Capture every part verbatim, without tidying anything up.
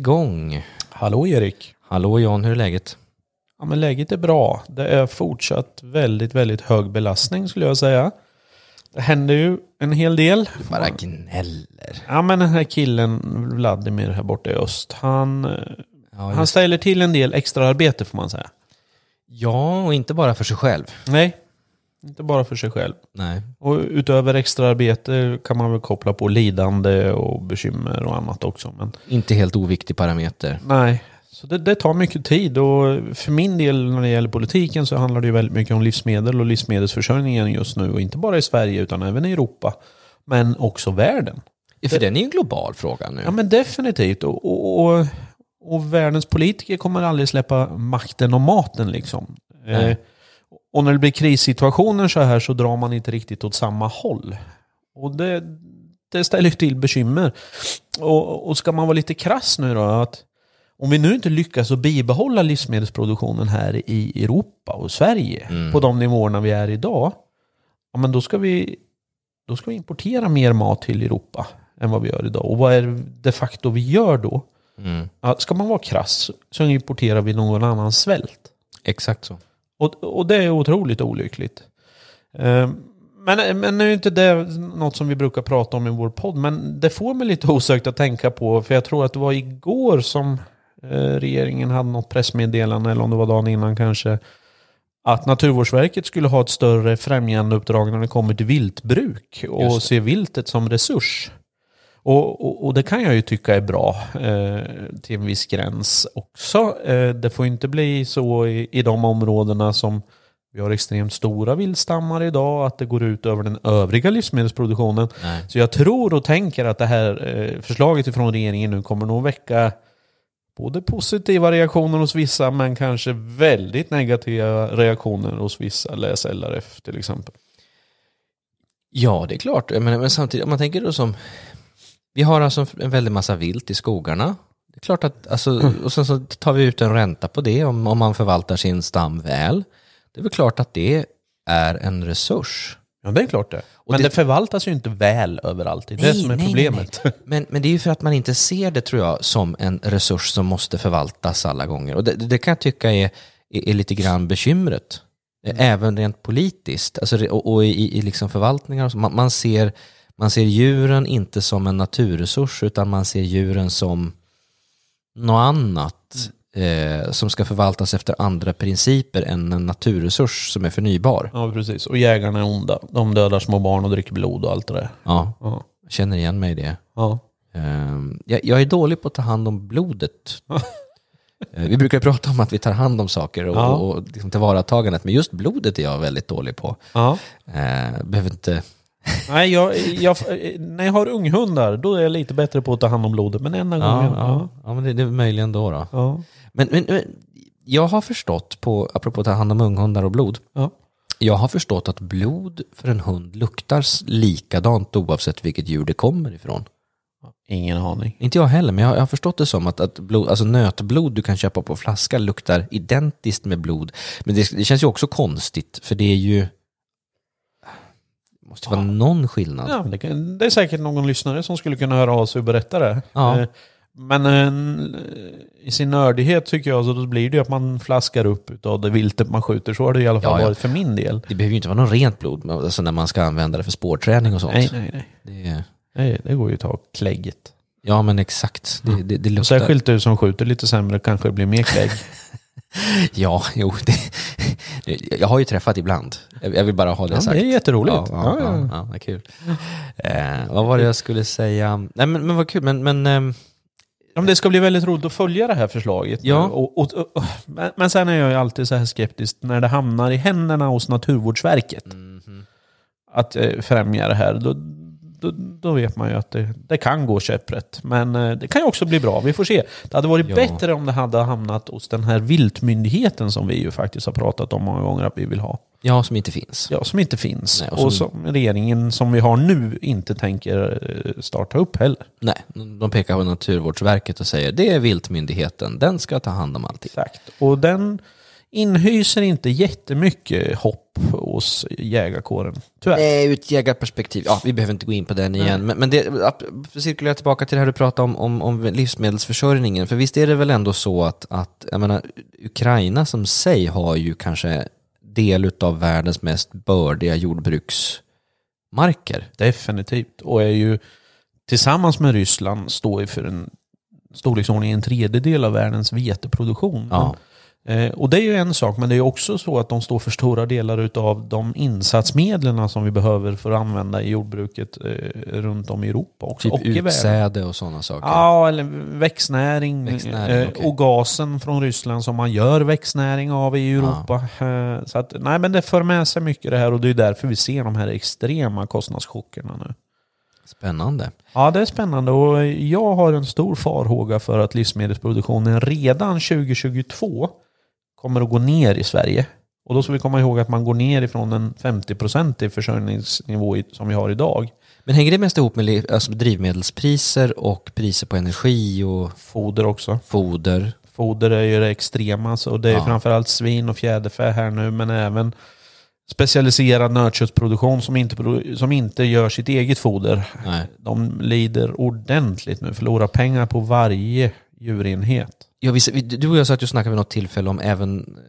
igång. Hallå Erik. Hallå John, hur är läget? Ja, men läget är bra. Det är fortsatt väldigt, väldigt hög belastning skulle jag säga. Det händer ju en hel del. Du bara gnäller. Ja, men den här killen Vladimir här borta i öst, han, Ja, han just- ställer till en del extra arbete får man säga. ja, och inte bara för sig själv. Nej, inte bara för sig själv. Nej. Och utöver extra arbete kan man väl koppla på lidande och bekymmer och annat också. Men Inte helt oviktig parameter. nej, så det, det tar mycket tid. Och för min del när det gäller politiken så handlar det ju väldigt mycket om livsmedel och livsmedelsförsörjningen just nu. Och inte bara i Sverige utan även i Europa. Men också världen. Ja, för den är ju en global fråga nu. Ja, men definitivt. Och, och, och, och världens politiker kommer aldrig släppa makten om maten liksom. Eh, och när det blir krissituationer så här så drar man inte riktigt åt samma håll. Och det, det ställer ju till bekymmer. Och, och ska man vara lite krass nu då, att om vi nu inte lyckas att bibehålla livsmedelsproduktionen här i Europa och Sverige Mm. på de nivåerna vi är idag, ja, men då ska vi då ska vi importera mer mat till Europa än vad vi gör idag. Och vad är det de facto vi gör då? Mm. Ja, ska man vara krass så importerar vi någon annan svält. Exakt så. Och, och det är otroligt olyckligt. Eh, Men, men nu är inte det något som vi brukar prata om i vår podd. Men det får mig lite osökt att tänka på. För jag tror att det var igår som eh, regeringen hade något pressmeddelande. Eller om det var dagen innan kanske. Att Naturvårdsverket skulle ha ett större främjandeuppdrag när det kommer till viltbruk. Och se viltet som resurs. Och, och, och det kan jag ju tycka är bra eh, till en viss gräns också. Eh, det får inte bli så i, i de områdena som vi har extremt stora viltstammar idag, att det går ut över den övriga livsmedelsproduktionen. Nej. Så jag tror och tänker att det här eh, förslaget från regeringen nu kommer nog väcka både positiva reaktioner hos vissa men kanske väldigt negativa reaktioner hos vissa, läs L R F till exempel. Ja, det är klart. Men, men samtidigt, om man tänker då som... Vi har alltså en väldig massa vilt i skogarna. Det är klart att... Alltså, och sen så tar vi ut en ränta på det om, om man förvaltar sin stam väl. Det är väl klart att det är en resurs. Ja, det är klart det. Men det- det förvaltas ju inte väl överallt. Det är det Nej, som är nej, problemet. nej, nej. Men, men det är ju för att man inte ser det, tror jag, som en resurs som måste förvaltas alla gånger. Och det, det kan jag tycka är, är, är lite grann bekymret. Även rent politiskt. Alltså, och, och i, i liksom förvaltningar. och så. Man, man, ser, man ser djuren inte som en naturresurs utan man ser djuren som något annat. Eh, som ska förvaltas efter andra principer än en naturresurs som är förnybar. Ja, precis. Och jägarna är onda. De dödar små barn och dricker blod och allt det där. Ja, Ja. jag känner igen mig i det. Ja. Ehm, jag, jag är dålig på att ta hand om blodet. Eh, vi brukar prata om att vi tar hand om saker och, Ja. och, och liksom tillvaratagandet, men just blodet är jag väldigt dålig på. Ja. Eh, behöver inte... Nej, jag, jag, när jag har unghundar då är jag lite bättre på att ta hand om blodet. Men enda Ja, gången. ja, ja, men det, det är möjligen då. då. Ja. Men, men, men jag har förstått, på, apropå att ta hand om unghundar och blod, Ja. jag har förstått att blod för en hund luktar likadant oavsett vilket djur det kommer ifrån. Ingen aning. Inte jag heller, men jag har, jag har förstått det som att, att blod, alltså nötblod du kan köpa på flaska luktar identiskt med blod. Men det, det känns ju också konstigt, för det är ju... Det måste vara någon skillnad. Ja, det, kan, det är säkert någon lyssnare som skulle kunna höra av sig och berätta det. Ja. Eh, Men eh, i sin nördighet tycker jag så då blir det ju att man flaskar upp av det viltet man skjuter. Så har det i alla fall Ja, ja. varit för min del. Det behöver ju inte vara någon rent blod, men alltså när man ska använda det för spårträning och sånt. Nej, nej, nej. Det är, nej det går ju att ta klägget. ja, men exakt. Det, det, det Och luktar... särskilt du som skjuter lite sämre kanske det blir mer klägg. Ja, jo. Det, jag har ju träffat ibland. Jag jag vill bara ha det Ja, sagt. det är jätteroligt. Ja, ja, Ja, ja, ja. ja, vad kul. Eh, vad var det jag skulle säga? Nej, men, men vad kul. Men, men ehm, Ja, men det ska bli väldigt roligt att följa det här förslaget. Ja. Och, och, och, men, men sen är jag ju alltid så här skeptisk när det hamnar i händerna hos Naturvårdsverket. mhm. Att eh, främja det här. Då, då, då vet man ju att det, det kan gå käpprätt. Men eh, det kan ju också bli bra. Vi får se. Det hade varit Ja. bättre om det hade hamnat hos den här viltmyndigheten som vi ju faktiskt har pratat om många gånger att vi vill ha. Ja, som inte finns. Ja, som inte finns. Nej, och och, som- som... regeringen som vi har nu inte tänker eh, starta upp heller. Nej, de pekar på Naturvårdsverket och säger det är viltmyndigheten, den ska ta hand om allting. Exakt. Och den, inhyser inte jättemycket hopp hos jägarkåren. Tyvärr. Nej, ur ett jägarperspektiv. Ja, vi behöver inte gå in på den igen. Men, men det, för cirkulera tillbaka till det här du pratade om, om, om livsmedelsförsörjningen. För visst är det väl ändå så att, att jag menar, Ukraina som sig har ju kanske del av världens mest bördiga jordbruksmarker. Definitivt. Och är ju tillsammans med Ryssland står ju för en storleksordning en tredjedel av världens veteproduktion. Ja. Eh, och det är ju en sak, men det är också så att de står för stora delar av de insatsmedlen som vi behöver för att använda i jordbruket eh, runt om i Europa också. Typ och i utsäde och sådana saker. Ja, eller växtnäring, växtnäring eh, okay. och gasen från Ryssland som man gör växtnäring av i Europa. Ja. Eh, så att, nej, men det för med sig mycket det här, och det är därför vi ser de här extrema kostnadschockerna nu. Spännande. Ja, det är spännande, och jag har en stor farhåga för att livsmedelsproduktionen redan tjugo tjugotvå kommer att gå ner i Sverige. Och då ska vi komma ihåg att man går ner ifrån en femtio procent i försörjningsnivå som vi har idag. Men hänger det mest ihop med alltså drivmedelspriser och priser på energi och foder också? Foder. Foder är ju det extrema, så det är ja. framförallt svin och fjäderfä här nu, men även specialiserad nötköttsproduktion som inte, som inte gör sitt eget foder. Nej. De lider ordentligt nu, förlorar pengar på varje djurenhet. Ja, vi, du och jag satt ju och snackade vid något tillfälle om även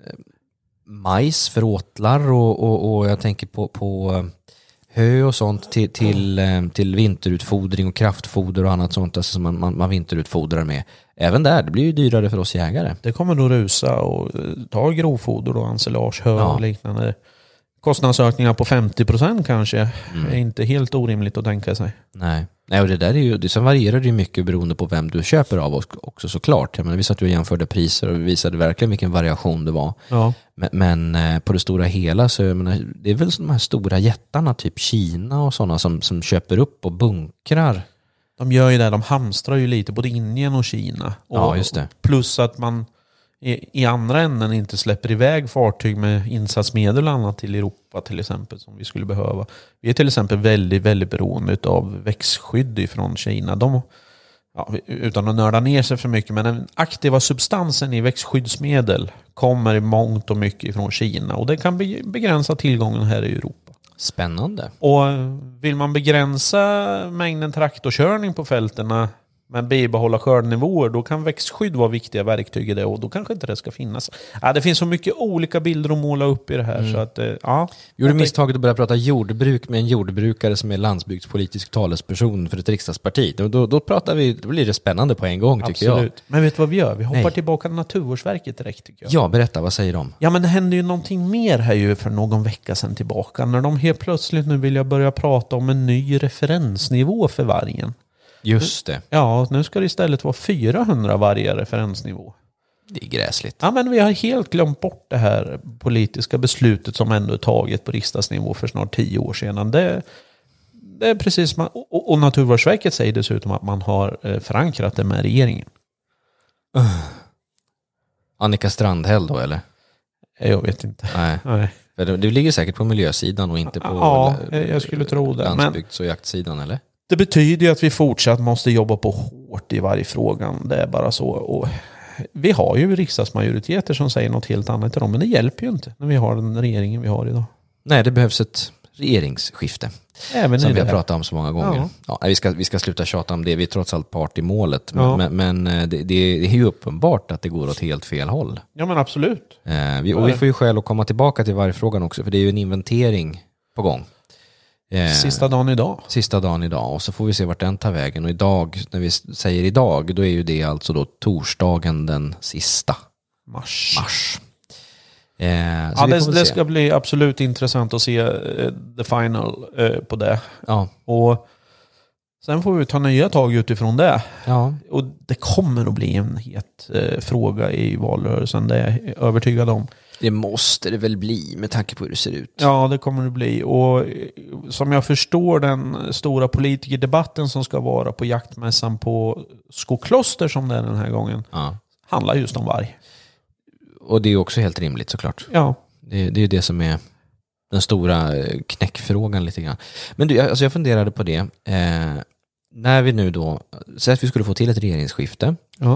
majs för åtlar och, och, och jag tänker på, på hö och sånt till, till, till vinterutfodring och kraftfoder och annat sånt alltså som man, man, man vinterutfodrar med. Även där, det blir ju dyrare för oss jägare. Det kommer nog rusa och ta grovfoder och ensilage, hö ja. och liknande. Kostnadsökningar på femtio procent kanske mm. är inte helt orimligt att tänka sig. Nej, Nej och det där är ju, det som varierar ju mycket beroende på vem du köper av också såklart. Jag menar, vi satt ju och jämförde priser och vi visade verkligen vilken variation det var. Ja. Men, men på det stora hela så jag menar, det är väl de här stora jättarna, typ Kina och sådana som, som köper upp och bunkrar. De gör ju det, de hamstrar ju lite både Indien och Kina. Och ja, just det. Plus att man i andra änden inte släpper iväg fartyg med insatsmedel och annat till Europa till exempel som vi skulle behöva. Vi är till exempel väldigt, väldigt beroende av växtskydd ifrån Kina. De, ja, utan att nörda ner sig för mycket, men den aktiva substansen i växtskyddsmedel kommer i mångt och mycket ifrån Kina och det kan begränsa tillgången här i Europa. Spännande. Och vill man begränsa mängden traktorkörning på fälterna men bibehålla skördnivåer, då kan växtskydd vara viktiga verktyg i det och då kanske inte det ska finnas. Ja, det finns så mycket olika bilder att måla upp i det här. Mm. Så att, ja. Gjorde misstaget att börja prata jordbruk med en jordbrukare som är landsbygdspolitisk talesperson för ett riksdagsparti. Då, då, då, pratar vi, då blir det spännande på en gång, tycker Absolut. jag. Men vet du vad vi gör? Vi hoppar Nej. tillbaka till Naturvårdsverket direkt, tycker jag. Ja, berätta, vad säger de? Ja, men det hände ju någonting mer här ju för någon vecka sedan tillbaka. När de helt plötsligt nu vill jag börja prata om en ny referensnivå för vargen. Just det. Ja, nu ska det istället vara fyrahundra varje referensnivå. Det är gräsligt. Ja, men vi har helt glömt bort det här politiska beslutet som ändå är taget på riksdagsnivå för snart tio år sedan. Det, det är precis man, och, och Naturvårdsverket säger dessutom att man har förankrat det med regeringen. Uh. Annika Strandhäll då, eller? Jag vet inte. Nej. Nej. Det, det ligger säkert på miljösidan och inte på ja, jag skulle tro det. landsbygds- och jaktsidan, eller? Det betyder ju att vi fortsatt måste jobba på hårt i varje frågan. Det är bara så. Och vi har ju riksdagsmajoriteter som säger något helt annat till dem. Men det hjälper ju inte när vi har den regeringen vi har idag. Nej, det behövs ett regeringsskifte. Även som i vi har det pratat om så många gånger. Ja. Ja, vi, ska, vi ska sluta tjata om det. Vi är trots allt part i målet. Men, ja. men, men det, det är ju uppenbart att det går åt helt fel håll. Ja, men absolut. Eh, vi, och vi får ju skäl att komma tillbaka till varje frågan också. För det är ju en inventering på gång. Eh, sista dagen idag. Sista dagen idag. Och så får vi se vart den tar vägen. Och idag, när vi säger idag, då är ju det alltså då torsdagen den sista mars. mars. Eh, ja, det, det ska bli absolut intressant att se uh, the final uh, på det. Ja. Och sen får vi ta nya tag utifrån det. Ja. Och det kommer att bli en het uh, fråga i valrörelsen. Det är jag övertygad om. Det måste det väl bli med tanke på hur det ser ut. Ja, det kommer det bli. Och som jag förstår den stora politikerdebatten som ska vara på jaktmässan på Skokloster som det är den här gången, ja. handlar just om varg. Och det är också helt rimligt såklart. Ja. Det, det är det som är den stora knäckfrågan lite grann. Men du, alltså jag funderade på det. Eh, när vi nu då, så att vi skulle få till ett regeringsskifte. Ja.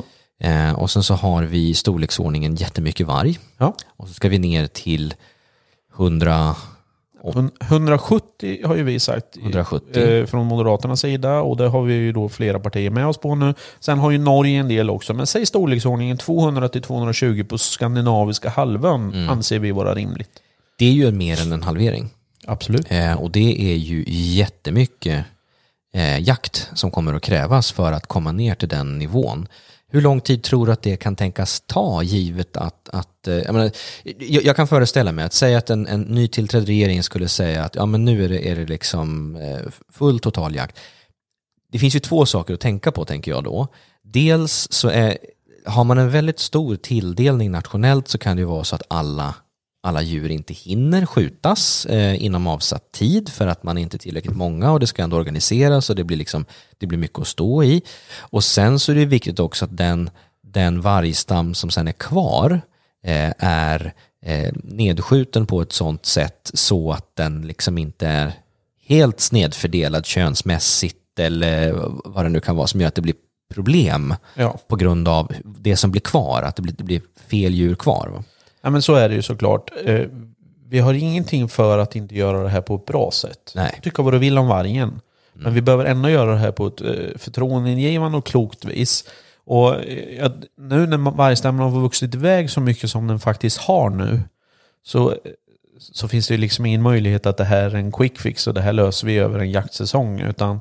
Eh, och sen så har vi storleksordningen jättemycket varg. Ja. Och så ska vi ner till hundra... hundrasjuttio har ju vi sagt hundrasjuttio. Eh, från Moderaternas sida, och det har vi ju då flera partier med oss på nu. Sen har ju Norge en del också, men säg storleksordningen tvåhundra till tvåhundratjugo på skandinaviska halvön mm. anser vi vara rimligt. Det är ju mer än en halvering. Absolut. Eh, och det är ju jättemycket eh, jakt som kommer att krävas för att komma ner till den nivån. Hur lång tid tror du att det kan tänkas ta, givet att... att eh, jag, menar, jag, jag kan föreställa mig att säga att en, en nytillträdd regering skulle säga att ja, men nu är det, är det liksom eh, full total jakt. Det finns ju två saker att tänka på, tänker jag då. Dels så är, har man en väldigt stor tilldelning nationellt, så kan det ju vara så att alla, alla djur inte hinner skjutas eh, inom avsatt tid för att man inte är tillräckligt många, och det ska ändå organiseras och det blir, liksom, det blir mycket att stå i. Och sen så är det viktigt också att den, den vargstam som sen är kvar eh, är eh, nedskjuten på ett sånt sätt så att den liksom inte är helt snedfördelad könsmässigt eller vad det nu kan vara som gör att det blir problem ja. På grund av det som blir kvar, att det blir, det blir fel djur kvar. Va? Ja, men så är det ju såklart. Eh, vi har ingenting för att inte göra det här på ett bra sätt. Nej. Tycka vad du vill om vargen. Mm. Men vi behöver ändå göra det här på ett eh, förtroendeingivande och klokt vis. Och eh, nu när vargstammen har vuxit iväg så mycket som den faktiskt har nu, så, så finns det ju liksom ingen möjlighet att det här är en quick fix och det här löser vi över en jaktsäsong. Utan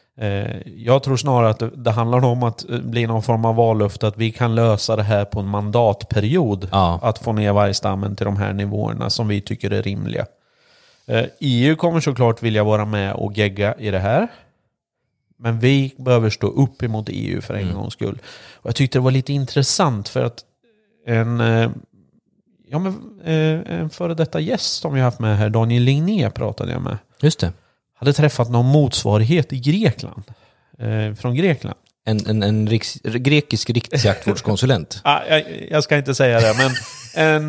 jag tror snarare att det handlar om att bli någon form av vallöfte att vi kan lösa det här på en mandatperiod. Ja. Att få ner vargstammen till de här nivåerna som vi tycker är rimliga. E U kommer såklart vilja vara med och gegga i det här. Men vi behöver stå upp emot E U för en mm. gångs skull. Och jag tyckte det var lite intressant för att en, ja, men, en före detta gäst som vi har haft med här, Daniel Ligné, pratade jag med. Just det. Hade träffat någon motsvarighet i Grekland. Eh, från Grekland. En, en, en riks, grekisk riksjaktvårdskonsulent. ah, jag, jag ska inte säga det, men en,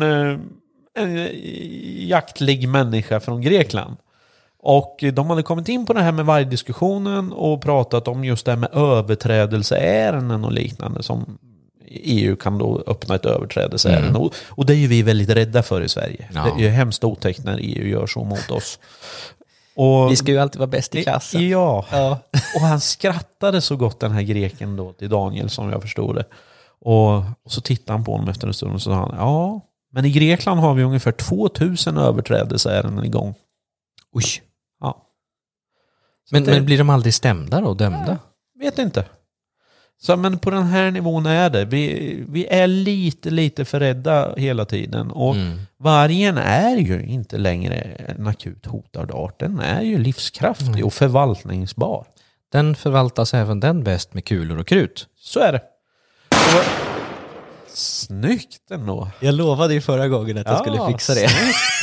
en jaktlig människa från Grekland. Och de hade kommit in på det här med vargdiskussionen och pratat om just det här med överträdelseärenden och liknande som E U kan då öppna ett överträdelseärende. Mm. Och, och det är ju vi väldigt rädda för i Sverige. Ja. Det är hemskt otäckt när E U gör så mot oss. Och, vi ska ju alltid vara bäst i klassen. Ja. ja, och han skrattade så gott, den här greken då, till Daniel, som jag förstod det. Och, och så tittade han på honom efter en stund och så sa han, ja, men i Grekland har vi ungefär tvåtusen överträdelseärenden igång. Oj. Ja. Men, det, men blir de aldrig stämda då, dömda? Ja, vet inte. Så, men på den här nivån är det. Vi, vi är lite, lite för rädda hela tiden. Och mm. vargen är ju inte längre en akut hotad art. Den är ju livskraftig mm. och förvaltningsbar. Den förvaltas även den bäst med kulor och krut. Så är det. Och, snyggt ändå. Jag lovade ju förra gången att jag ja, skulle fixa det.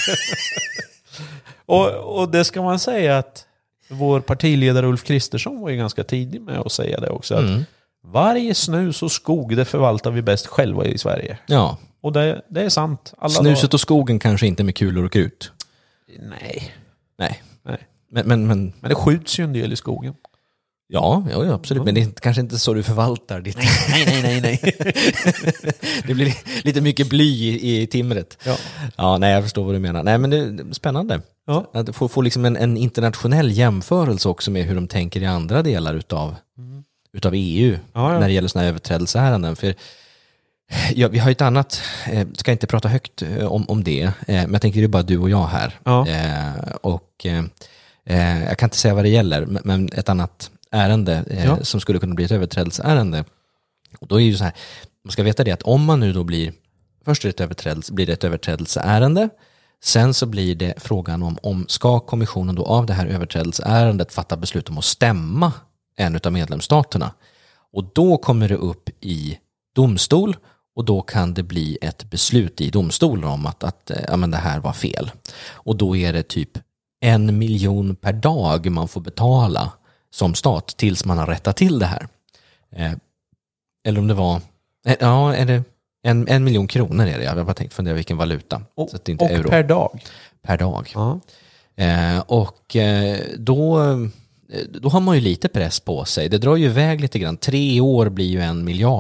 och, och det ska man säga att vår partiledare Ulf Kristersson var ju ganska tidig med att säga det också. Att mm. varje snus och skog, det förvaltar vi bäst själva i Sverige. Ja. Och det, det är sant. Alla Snuset då... och skogen kanske inte med kulor och krut. Nej. Nej. Nej. Men, men, men... men det skjuts ju en del i skogen. Ja, ja absolut. Mm. Men det är kanske inte så du förvaltar ditt... Nej, nej, nej, nej. Det blir lite mycket bly i, i timret. Ja. Ja, nej, jag förstår vad du menar. Nej, men det är spännande. Ja. Att få, få liksom en, en internationell jämförelse också med hur de tänker i andra delar utav... Mm. utav E U ja, ja. När det gäller såna här överträdelseärenden. För ja, vi har ju ett annat, eh, ska inte prata högt eh, om, om det, eh, men jag tänker det är bara du och jag här. Ja. Eh, och eh, jag kan inte säga vad det gäller, men ett annat ärende eh, ja. som skulle kunna bli ett överträdelseärende. Och då är ju så här, man ska veta det att om man nu då blir, först är det ett överträdelse, blir det ett överträdelseärende, sen så blir det frågan om, om ska kommissionen då av det här överträdelseärendet fatta beslut om att stämma en av medlemsstaterna. Och då kommer det upp i domstol och då kan det bli ett beslut i domstolen om att, att ja, men det här var fel. Och då är det typ en miljon per dag man får betala som stat tills man har rättat till det här. Eh, eller om det var, eh, ja, är det en, en miljon kronor är det. Jag har bara tänkt fundera vilken valuta. Och, så att det inte och euro. per dag? Per dag. Uh-huh. Eh, och eh, då... då har man ju lite press på sig. Det drar ju iväg lite grann. Tre år blir ju en miljard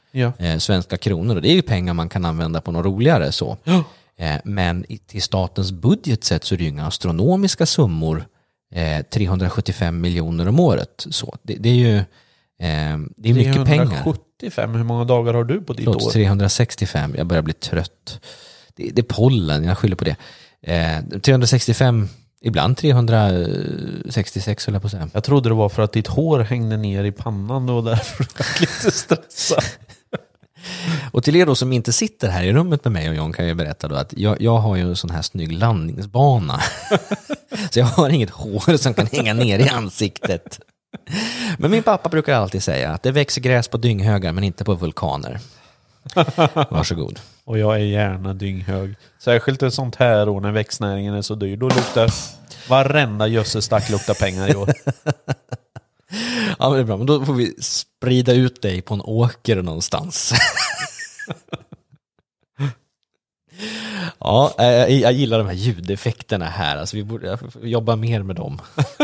Ja. eh, svenska kronor. Och det är ju pengar man kan använda på något roligare så. Ja. Eh, men i, till statens budget sett så är det ju inga astronomiska summor, eh, trehundrasjuttiofem miljoner om året. Så det, det är ju eh, det är mycket pengar. trehundrasjuttiofem, hur många dagar har du på ditt Förlåt, år? trehundrasextiofem, jag börjar bli trött. Det, det är pollen, jag skyller på det. Eh, trehundrasextiofem, ibland trehundrasextiosex höll jag på att säga. Jag trodde det var för att ditt hår hängde ner i pannan och därför var jag lite stressad. Och till er då som inte sitter här i rummet med mig och John kan jag berätta då att jag, jag har ju en sån här snygg landningsbana. Så jag har inget hår som kan hänga ner i ansiktet. Men min pappa brukar alltid säga att det växer gräs på dynghögar men inte på vulkaner. Varsågod. Och jag är gärna dynghög. Särskilt ett sånt här år när växtnäringen är så dyr. Då luktar varenda gödsestack luktar pengar i år. Ja, men det är bra. Men då får vi sprida ut dig på en åker någonstans. Ja, jag, jag gillar de här ljudeffekterna här. Alltså vi borde jobba mer med dem.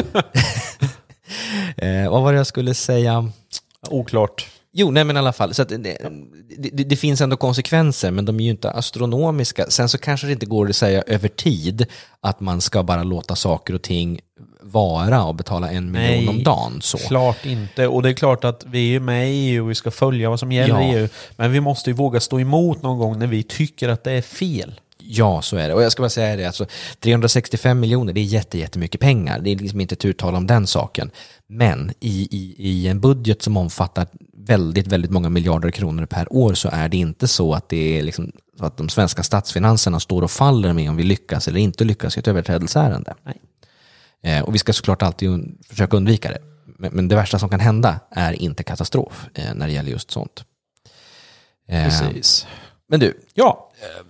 eh, vad var det jag skulle säga? Oklart. Jo, nej men i alla fall. Så att det, det, det finns ändå konsekvenser, men de är ju inte astronomiska. Sen så kanske det inte går att säga över tid att man ska bara låta saker och ting vara och betala en miljon Nej, om dagen. Så. Klart inte. Och det är klart att vi är med i E U och vi ska följa vad som gäller Ja. i E U. Men vi måste ju våga stå emot någon gång när vi tycker att det är fel. Ja, så är det. Och jag ska bara säga det, alltså, trehundrasextiofem miljoner, det är jätte, jättemycket pengar. Det är liksom inte ett uttal om den saken. Men i, i, i en budget som omfattar väldigt, väldigt många miljarder kronor per år så är det inte så att det är liksom, så att de svenska statsfinanserna står och faller med om vi lyckas eller inte lyckas i ett överträdelseärende. Nej. Eh, och vi ska såklart alltid un- försöka undvika det. Men, men det värsta som kan hända är inte katastrof eh, när det gäller just sånt. Eh, Precis. Men du, Ja.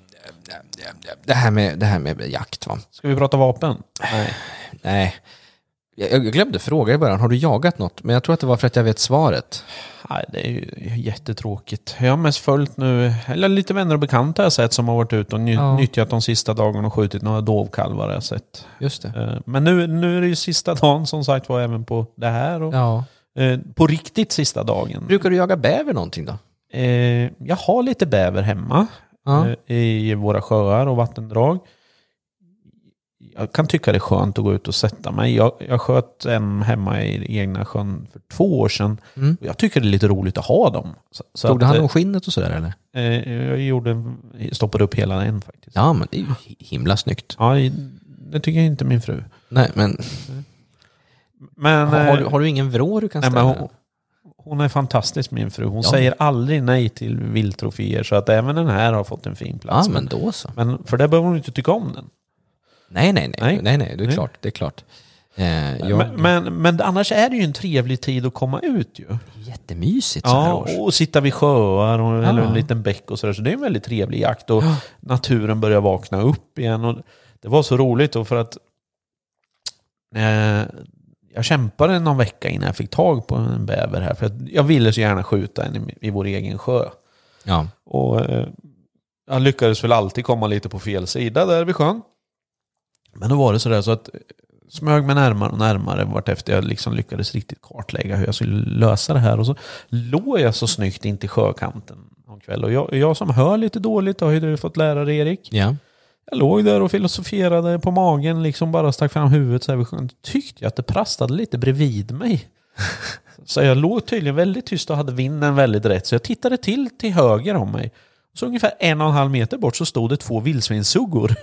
det här med, det här med jakt, va? Ska vi prata vapen? Nej. Nej, jag, jag glömde fråga i början. Har du jagat något? Men jag tror att det var för att jag vet svaret. Nej, det är ju jättetråkigt. Jag har mest följt nu, eller lite vänner och bekanta jag sett som har varit ute och ny- Ja. nyttjat de sista dagarna och skjutit några dovkalvar jag sett. Just det. Eh, Men nu, nu är det ju sista dagen som sagt var även på det här. Och, Ja. eh, på riktigt sista dagen. Brukar du jaga bäver någonting då? Eh, jag har lite bäver hemma Ja. eh, i våra sjöar och vattendrag. Jag kan tycka det är skönt att gå ut och sätta mig. Jag, jag sköt en hemma i egna sjön för två år sedan. Mm. Och jag tycker det är lite roligt att ha dem. Så, så Tog du att, hand om skinnet och sådär eller? eh, jag gjorde, stoppade upp hela en faktiskt. Ja, men det är ju himla snyggt. Ja, det tycker jag inte min fru. Nej, men Men, har, har, du, eh, har du ingen vrå du kan nej, ställa? men hon, hon är fantastisk min fru. Hon Ja. säger aldrig nej till vildtroféer. Så att även den här har fått en fin plats. Ja, men då så. Men för det behöver hon inte tycka om den. Nej, nej, nej. Nej. Nej, nej, det är Nej. klart. Det är klart. Eh, jag, Men, men, men annars är det ju en trevlig tid att komma ut ju. jättemysigt så här Ja, års. och sitta vid sjöar och, Ja. eller en liten bäck och sådär. Så det är en väldigt trevlig jakt och Ja. naturen börjar vakna upp igen. Och det var så roligt då för att eh, jag kämpade någon vecka innan jag fick tag på en bäver här. För att jag ville så gärna skjuta en i, i vår egen sjö. Ja. Och eh, jag lyckades väl alltid komma lite på fel sida där vid sjön. Men då var det sådär så att smög mig närmare och närmare vart efter jag liksom lyckades riktigt kartlägga hur jag skulle lösa det här. Och så låg jag så snyggt in till sjökanten en kväll. Och jag, jag som hör lite dåligt har ju fått lära dig, Erik. Ja. Jag låg där och filosoferade på magen, liksom bara stack fram huvudet så här vid sjön. Tyckte jag att det prastade lite bredvid mig. Så jag låg tydligen väldigt tyst och hade vinden väldigt rätt. Så jag tittade till till höger om mig. Så ungefär en och en halv meter bort så stod det två vildsvinssuggor.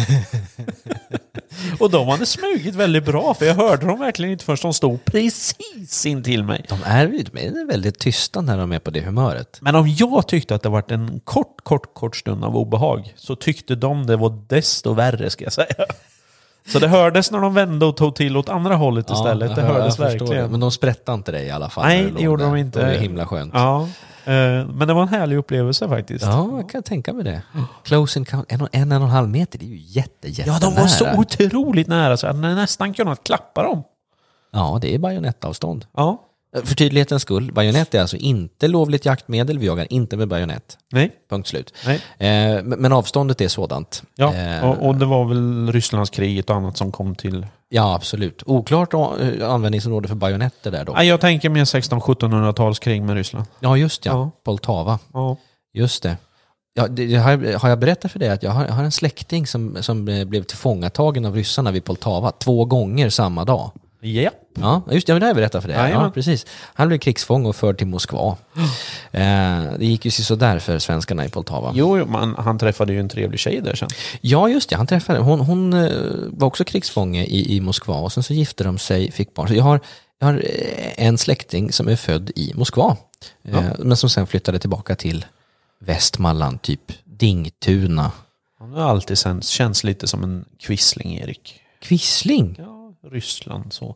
Och de hade smugit väldigt bra, för jag hörde dem verkligen inte först de stod precis in till mig. De är, de är väldigt tysta när de är på det humöret. Men om jag tyckte att det var en kort, kort, kort stund av obehag så tyckte de det var desto värre, ska jag säga. Så det hördes när de vände och tog till åt andra hållet istället. Ja, det jag hör- hördes jag förstår verkligen. det. Men de sprättade inte dig i alla fall. Nej, när du det låg gjorde där. de inte. Det var himla skönt. Ja, eh, men det var en härlig upplevelse faktiskt. Ja, jag kan tänka mig det. Close encounter, en, och- en, en och en halv meter, det är ju jätte, Ja, jättenära. de var så otroligt nära så jag hade nästan kunnat klappa dem. Ja, det är bajonettavstånd. Ja, För tydlighetens skull, bajonett är alltså inte lovligt jaktmedel. Vi jagar inte med bajonett. Nej. Punkt slut. Nej. Eh, men avståndet är sådant. Ja, Eh, och, och det var väl Rysslandskriget och annat som kom till. ja, absolut. Oklart användningsområde för bajonetter där då. Ja, jag tänker mer sexton-sjuttonhundratalskrig med Ryssland. Ja, just ja. Ja. Poltava. Ja. Just det. Ja, det har, har jag berättat för dig att jag har, jag har en släkting som, som blev tillfångatagen av ryssarna vid Poltava två gånger samma dag. Ja. Ja, just det, men det har jag berättat för dig. Ja, ja, precis. Han blev krigsfång och förd till Moskva. eh, det gick ju så där för svenskarna i Poltava. Jo, man, han träffade ju en trevlig tjej där sen. Ja, just det. Han träffade, hon, hon eh, var också krigsfånge i, i Moskva och sen så gifte de sig, fick barn. Så jag har, jag har en släkting som är född i Moskva. Eh, Ja. Men som sen flyttade tillbaka till Västmanland, typ Dingtuna. Han har alltid sen, känns lite som en quisling, Erik. Quisling? Ja, Ryssland så.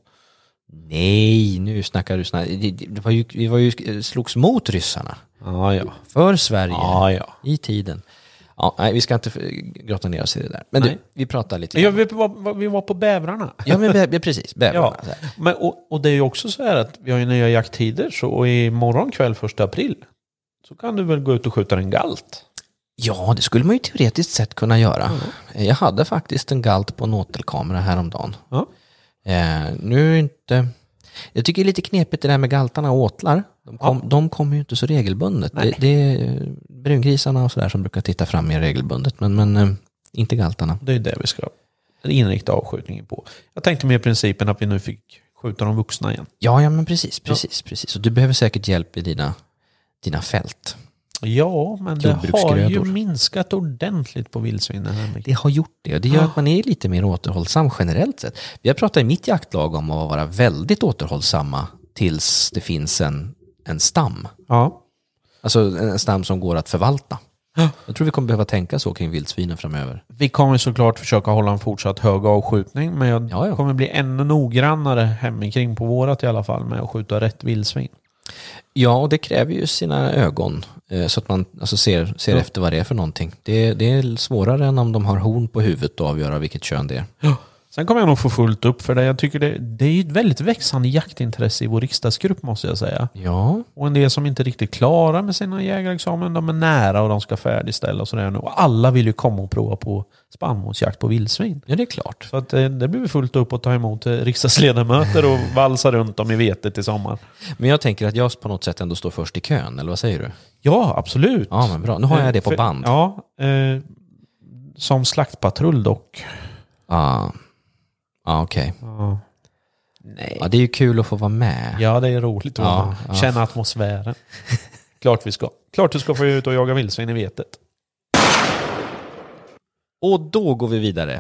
Nej, nu snackar du snart. Det, det var ju, vi var ju slogs mot ryssarna. Ja, ja. För Sverige. Ja, ja. I tiden. Ja, nej, vi ska inte grotta ner oss i det där. Men du, Nej. vi pratar lite. Ja, vi, var, vi var på bävrarna. Ja, men bä, precis. Bävrarna. Ja. Men, och, och det är ju också så här att vi har ju nya jakttider, så och imorgon kväll första april så kan du väl gå ut och skjuta en galt. Ja, det skulle man ju teoretiskt sett kunna göra. Mm. Jag hade faktiskt en galt på en åtelkamera häromdagen. Ja. Eh, nu är inte... Jag tycker det är lite knepigt det där med galtarna och åtlar. De, kom, ja. de kommer ju inte så regelbundet. Det, det är brungrisarna och sådär som brukar titta fram mer regelbundet. Men, men eh, inte galtarna. Det är det vi ska inrikta avskjutningen på. Jag tänkte med principen att vi nu fick skjuta de vuxna igen. Ja, ja men precis. precis, ja. precis. Och du behöver säkert hjälp i dina, dina fält. Ja, men det har ju minskat ordentligt på vildsvinen här. Det har gjort det. Det gör ja. att man är lite mer återhållsam generellt sett. Vi har pratat i mitt jaktlag om att vara väldigt återhållsamma tills det finns en, en stam. Ja. Alltså en stam som går att förvalta. Ja. Jag tror vi kommer behöva tänka så kring vildsvinen framöver. Vi kommer såklart försöka hålla en fortsatt hög avskjutning, men jag ja, ja. kommer bli ännu noggrannare hemikring på vårat i alla fall med att skjuta rätt vildsvin. Ja, och det kräver ju sina ögon så att man alltså ser, ser ja. efter vad det är för någonting. Det, det är svårare än om de har horn på huvudet och avgöra vilket kön det är. Ja. Sen kommer jag nog få fullt upp för det. Jag tycker det, det är ett väldigt växande jaktintresse i vår riksdagsgrupp, måste jag säga. Ja. Och en del som inte riktigt klarar med sina jägarexamen, de är nära och de ska färdigställa och sådär. Och alla vill ju komma och prova på spannmålsjakt på vildsvin. Ja, det är klart. Så att det, det blir fullt upp att ta emot riksdagsledamöter och valsa runt dem i vetet i sommar. Men jag tänker att jag på något sätt ändå står först i kön, eller vad säger du? Ja, absolut. Ja, men bra. Nu har jag det på band. Ja, eh, som slaktpatrull dock. Ja. Ja, okej. Okay. Ja. Nej. Ja, det är ju kul att få vara med. Ja, det är roligt att ja, ja. känna atmosfären. Klart vi ska. Klart du ska få ut och jaga vildsvin i vetet. Och då går vi vidare.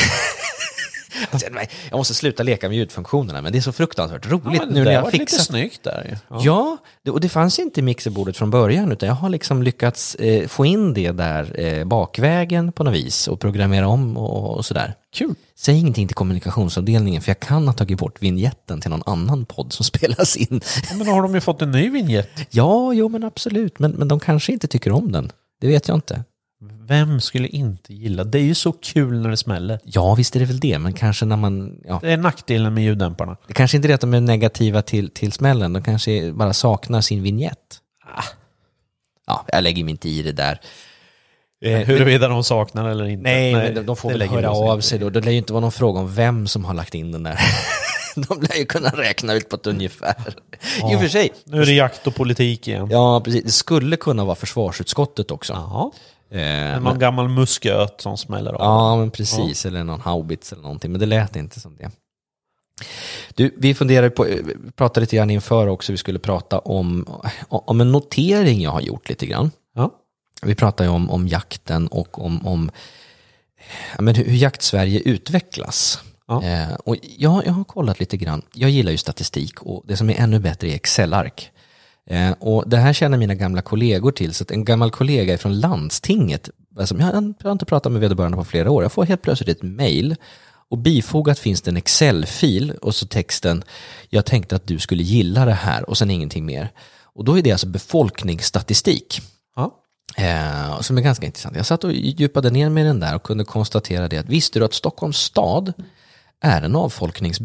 Jag måste sluta leka med ljudfunktionerna, men det är så fruktansvärt roligt ja, nu när jag var fixat. Lite snyggt där. Ja, ja det, och det fanns inte i mixerbordet från början, utan jag har liksom lyckats eh, få in det där eh, bakvägen på något vis och programmera om och, och sådär. Kul. Säg ingenting till kommunikationsavdelningen, för jag kan ha tagit bort vignetten till någon annan podd som spelas in. Ja, men då har de ju fått en ny vignett. Ja, jo men absolut, men, men de kanske inte tycker om den. Det vet jag inte. Vem skulle inte gilla? Det är ju så kul när det smäller. Ja, visst är det väl det, men kanske när man... Ja. Det är nackdelen med ljuddämparna. Det kanske inte är det att de är negativa till, till smällen. De kanske bara saknar sin vignett. Ah. Ja, jag lägger mig inte i det där. Eh, Huruvida de saknar eller inte. Nej, nej men de, de får väl höra av sig då. Det lär ju inte vara någon fråga om vem som har lagt in den där. De lär ju kunna räkna ut på ett ungefär. Ja. I och för sig. Nu är det jakt och politik igen. Ja, precis. Det skulle kunna vara försvarsutskottet också. Jaha. Eh, någon men, gammal musköt som smäller av. Ja, men precis. Ja. Eller någon haubits eller någonting. Men det lät inte som det. Du, vi funderade på, vi pratade lite grann inför också, vi skulle prata om, om en notering jag har gjort lite grann. Ja. Vi pratar ju om, om jakten och om, om men hur, hur jakt-Sverige utvecklas. Ja. Eh, och jag, jag har kollat lite grann. Jag gillar ju statistik och det som är ännu bättre är Excel-ark. Eh, och det här känner mina gamla kollegor till. Så att en gammal kollega från landstinget, alltså, jag, har, jag har inte pratat med vederbörande på flera år. Jag får helt plötsligt ett mejl. Och bifogat finns det en Excel-fil och så texten: jag tänkte att du skulle gilla det här, och sen ingenting mer. Och då är det alltså befolkningsstatistik. Ja. Eh, som är ganska intressant. Jag satt och djupade ner med den där och kunde konstatera det att visste du att Stockholms stad är en avfolkningsbygd?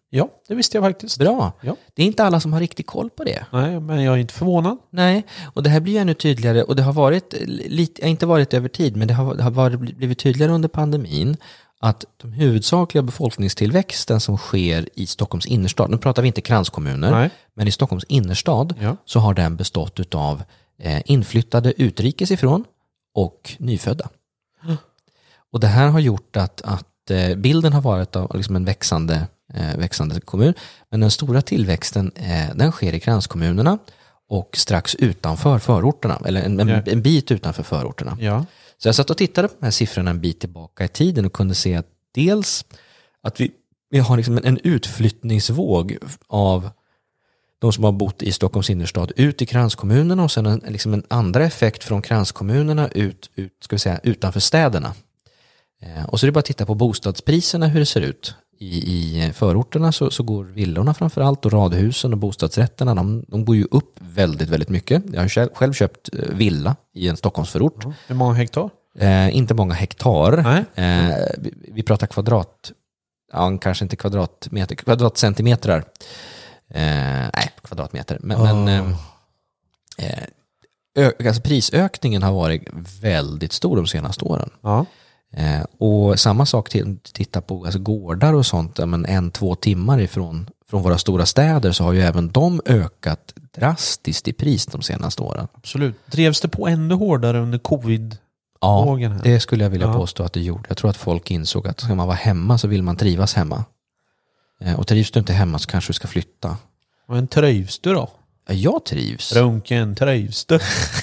Ja, det visste jag faktiskt. Bra. Ja. Det är inte alla som har riktigt koll på det. Nej, men jag är inte förvånad. Nej, och det här blir ännu tydligare och det har varit lite, inte varit över tid, men det har, det har varit, blivit tydligare under pandemin att de huvudsakliga befolkningstillväxten som sker i Stockholms innerstad, nu pratar vi inte kranskommuner, Nej. men i Stockholms innerstad ja. så har den bestått av eh, inflyttade utrikes ifrån och nyfödda. Mm. Och det här har gjort att, att eh, bilden har varit av liksom en växande, eh, växande kommun, men den stora tillväxten eh, den sker i kranskommunerna och strax utanför förorterna, eller en, en, ja. en bit utanför förorterna. Ja. Så jag satt och tittade på de här siffrorna en bit tillbaka i tiden och kunde se att dels att vi, vi har liksom en, en utflyttningsvåg av de som har bott i Stockholms innerstad ut i kranskommunerna och sen en, liksom en andra effekt från kranskommunerna ut, ut, ska vi säga, utanför städerna. Eh, och så är det bara att titta på bostadspriserna, hur det ser ut. I, i förorterna så, så går villorna framförallt och radhusen och bostadsrätterna, de, de går ju upp väldigt, väldigt mycket. Jag har själv, själv köpt villa i en Stockholmsförort. Mm. Hur många hektar? Eh, inte många hektar. Eh, vi, vi pratar kvadrat, ja, kanske inte kvadratmeter, kvadratcentimetrar. Eh, nej, kvadratmeter. Men, oh. men eh, ö, alltså prisökningen har varit väldigt stor de senaste åren. Ja. Eh, och samma sak till titta på alltså gårdar och sånt, ja, men en, två timmar ifrån från våra stora städer så har ju även de ökat drastiskt i pris de senaste åren. Absolut. Drevs det på ännu hårdare under covid? Ja, det skulle jag vilja ja. påstå att det gjorde. Jag tror att folk insåg att ska man vara hemma så vill man trivas hemma. Eh, och trivs du inte hemma så kanske du ska flytta. Men trivs du då? Ja, jag trivs. Runken, trivs du?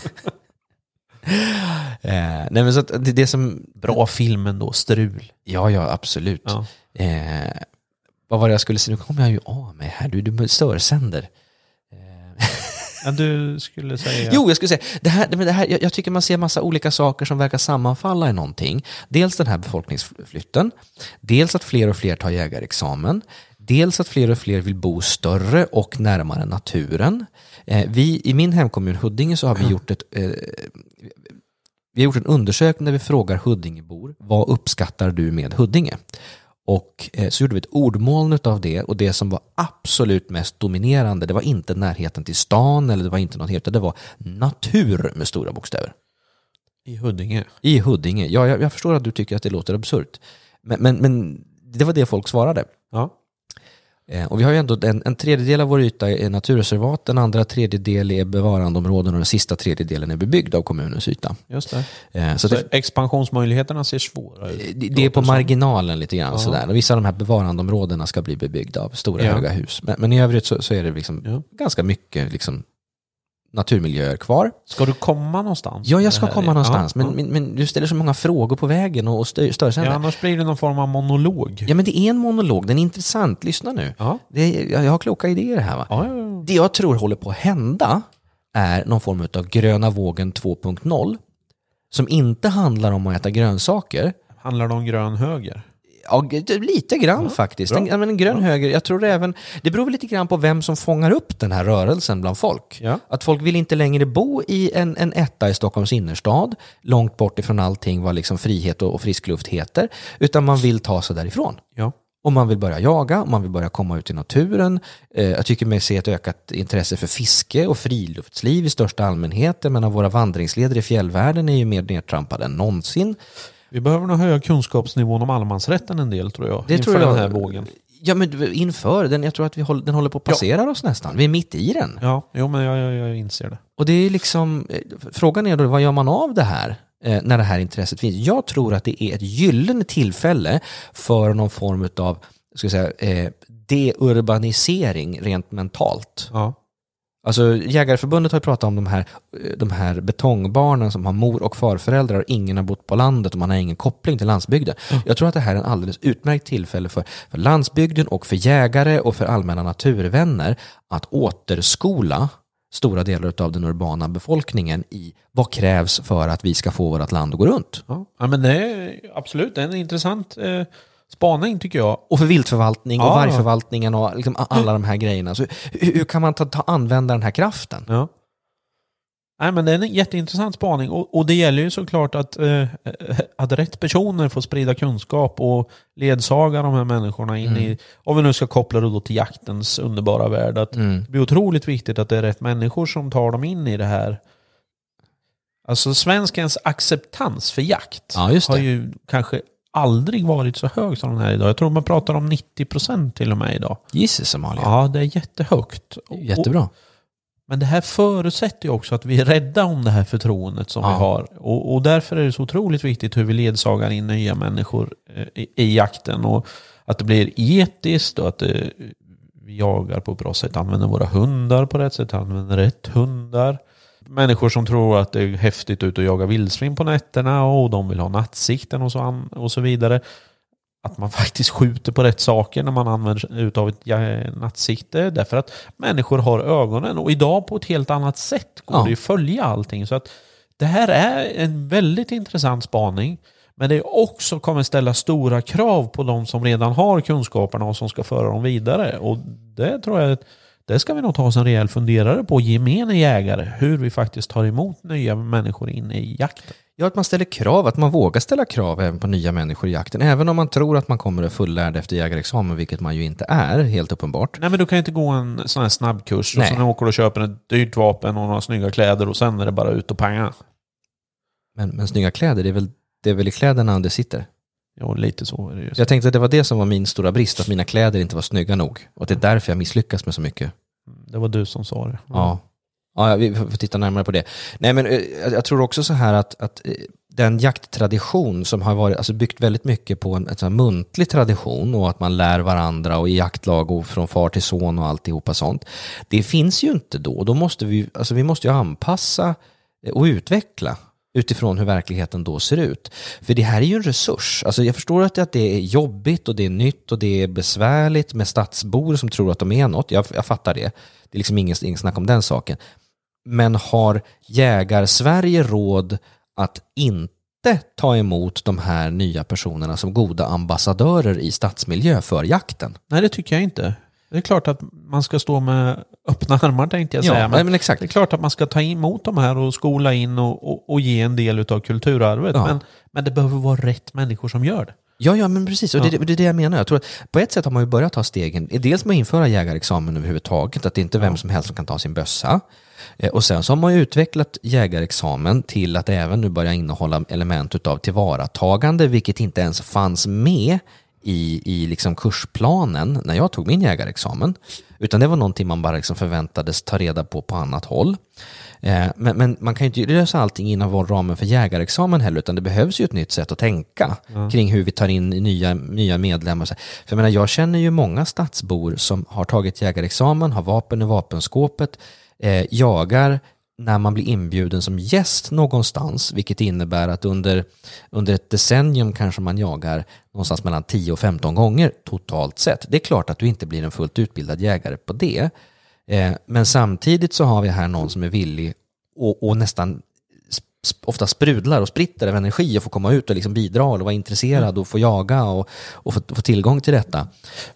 Eh, nej men så att det, det som bra filmen då, Strul. Ja, ja, absolut. Ja. Eh, vad var det jag skulle säga? Nu kommer jag ju av mig här. Du, du störsänder. Eh. Ja, du skulle säga... Jo, jag skulle säga. Det här, det här, jag, jag tycker man ser massa olika saker som verkar sammanfalla i någonting. Dels den här befolkningsflytten. Dels att fler och fler tar jägarexamen. Dels att fler och fler vill bo större och närmare naturen. Eh, vi, i min hemkommun Huddinge så har vi gjort ett... Eh, vi har gjort en undersökning där vi frågar Huddingebor, vad uppskattar du med Huddinge? Och eh, så gjorde vi ett ordmoln av det, och det som var absolut mest dominerande, det var inte närheten till stan eller det var inte något helt, det var natur med stora bokstäver. I Huddinge? I Huddinge, ja, jag, jag förstår att du tycker att det låter absurt. Men, men, men det var det folk svarade. Ja. Eh, och vi har ju ändå en, en tredjedel av vår yta är naturreservat, en andra tredjedel är bevarandeområden och den sista tredjedelen är bebyggd av kommunens yta. Just det. Eh, så så det, expansionsmöjligheterna ser svåra ut. Det, det är på marginalen lite grann. Sådär. Och vissa av de här bevarandeområdena ska bli bebyggda av stora ja. höga hus. Men, men i övrigt så, så är det liksom ja. ganska mycket liksom naturmiljöer kvar. Ska du komma någonstans? Ja, jag ska komma någonstans. Ja. Men, men, men du ställer så många frågor på vägen och störsänder. Ja, annars blir det någon form av monolog. Ja, men det är en monolog. Den är intressant. Lyssna nu. Ja. Det är, jag har kloka idéer här, va? Ja, ja, ja. Det jag tror håller på att hända är någon form av gröna vågen två punkt noll som inte handlar om att äta grönsaker. Handlar det om grön höger? Ja, lite grann ja, faktiskt. En, men en grön ja. höger, jag tror det även, det beror väl lite grann på vem som fångar upp den här rörelsen bland folk. Ja. Att folk vill inte längre bo i en, en etta i Stockholms innerstad, långt bort ifrån allting vad liksom frihet och, och frisk luft heter, utan man vill ta sig därifrån. Ja. Och man vill börja jaga, man vill börja komma ut i naturen. Eh, jag tycker mig se ett ökat intresse för fiske och friluftsliv i största allmänhet. Men våra vandringsleder i fjällvärlden är ju mer nedtrampade än någonsin. Vi behöver nog höja kunskapsnivån om allemansrätten en del, tror jag. Det tror jag. Den här vågen. Ja, men inför den, jag tror att vi håller, den håller på att passera ja. oss nästan. Vi är mitt i den. Ja, jo, men jag, jag, jag inser det. Och det är liksom, frågan är då, vad gör man av det här eh, när det här intresset finns? Jag tror att det är ett gyllene tillfälle för någon form av, ska jag säga, eh, deurbanisering rent mentalt. Ja. Alltså Jägarförbundet har ju pratat om de här, de här betongbarnen som har mor- och farföräldrar och ingen har bott på landet och man har ingen koppling till landsbygden. Mm. Jag tror att det här är en alldeles utmärkt tillfälle för, för landsbygden och för jägare och för allmänna naturvänner att återskola stora delar av den urbana befolkningen i vad krävs för att vi ska få vårt land att gå runt. Ja, ja men det är absolut det är en intressant eh, spaning tycker jag. Och för viltförvaltning och ja. vargförvaltningen och liksom alla de här grejerna. Så hur, hur kan man ta, ta använda den här kraften? Ja. Nej, men det är en jätteintressant spaning. Och, och det gäller ju såklart att, eh, att rätt personer får sprida kunskap och ledsaga de här människorna in mm. i, om vi nu ska koppla det då till jaktens underbara värld, att mm. det blir otroligt viktigt att det är rätt människor som tar dem in i det här. Alltså svenskens acceptans för jakt ja, just det. har ju kanske aldrig varit så hög som den här idag. Jag tror man pratar om nittio procent till och med idag. Jesus, Amalia. Ja, det är jättehögt. Jättebra. Och, men det här förutsätter ju också att vi är rädda om det här förtroendet som ja. vi har. Och, och därför är det så otroligt viktigt hur vi ledsagar in nya människor i, i jakten. Och att det blir etiskt och att det, vi jagar på ett bra sätt, använder våra hundar på rätt sätt, använder rätt hundar. Människor som tror att det är häftigt ut och jaga vildsvin på nätterna och de vill ha nattsikten och så, och så vidare. Att man faktiskt skjuter på rätt saker när man använder utav ett nattsikte. Därför att människor har ögonen. Och idag på ett helt annat sätt går ja. det att följa allting. Så att det här är en väldigt intressant spaning. Men det också kommer ställa stora krav på de som redan har kunskaperna och som ska föra dem vidare. Och det tror jag att det ska vi nog ta oss en rejäl funderare på, gemene jägare, hur vi faktiskt tar emot nya människor in i jakten. Ja, att man ställer krav, att man vågar ställa krav även på nya människor i jakten. Även om man tror att man kommer att fullärd efter jägarexamen, vilket man ju inte är, helt uppenbart. Nej, men du kan ju inte gå en sån här snabbkurs och sen åker du och köper ett dyrt vapen och några snygga kläder och sen är det bara ut och panga. Men, men snygga kläder, det är väl, det är väl i kläderna det sitter? Ja, lite så är det ju. Jag tänkte att det var det som var min stora brist, att mina kläder inte var snygga nog. Och det är därför jag misslyckas med så mycket. Det var du som sa det. Ja. Ja, vi får titta närmare på det. Nej, men jag tror också så här att, att den jakttradition som har varit, alltså byggt väldigt mycket på en, en muntlig tradition och att man lär varandra och i jaktlag och från far till son och alltihopa sånt. Det finns ju inte då. Då måste vi, alltså vi måste ju anpassa och utveckla utifrån hur verkligheten då ser ut. För det här är ju en resurs. Alltså jag förstår att det är jobbigt och det är nytt och det är besvärligt med stadsbor som tror att de är något. Jag, jag fattar det. Det är liksom ingen, ingen snack om den saken. Men har jägar-Sverige råd att inte ta emot de här nya personerna som goda ambassadörer i stadsmiljö för jakten? Nej, det tycker jag inte. Det är klart att man ska stå med öppna armar, tänkte jag säga. Ja, men, men exakt. Det är klart att man ska ta emot de här och skola in och, och, och ge en del av kulturarvet. Ja. Men, men det behöver vara rätt människor som gör det. Ja, ja, men precis. Och det, det är det jag menar. Jag tror att på ett sätt har man ju börjat ta stegen. Dels med att införa jägarexamen överhuvudtaget. Att det inte är vem som helst som kan ta sin bössa. Och sen så har man ju utvecklat jägarexamen till att även nu börja innehålla element av tillvaratagande. Vilket inte ens fanns med i, i liksom kursplanen när jag tog min jägarexamen. Utan det var någonting man bara liksom förväntades ta reda på på annat håll. Eh, men, men man kan ju inte lösa allting inom ramen för jägarexamen heller, utan det behövs ju ett nytt sätt att tänka mm. kring hur vi tar in nya, nya medlemmar. För jag menar, jag känner ju många stadsbor som har tagit jägarexamen, har vapen i vapenskåpet, eh, jagar när man blir inbjuden som gäst någonstans, vilket innebär att under, under ett decennium kanske man jagar någonstans mellan tio och femton gånger totalt sett. Det är klart att du inte blir en fullt utbildad jägare på det. Eh, men samtidigt så har vi här någon som är villig och, och nästan sp- ofta sprudlar och spritter av energi och får komma ut och liksom bidra och vara intresserad och få jaga och, och få, få tillgång till detta.